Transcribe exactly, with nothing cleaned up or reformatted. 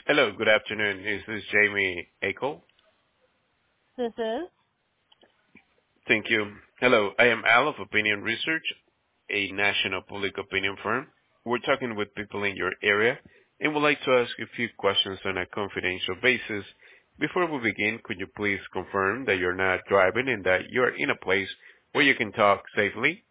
Hello, good afternoon. This is Jamie Akel. This is. Thank you. Hello, I am Al of Opinion Research, a national public opinion firm. We're talking with people in your area and would like to ask a few questions on a confidential basis. Before we begin, could you please confirm that you're not driving and that you're in a place where you can talk safely?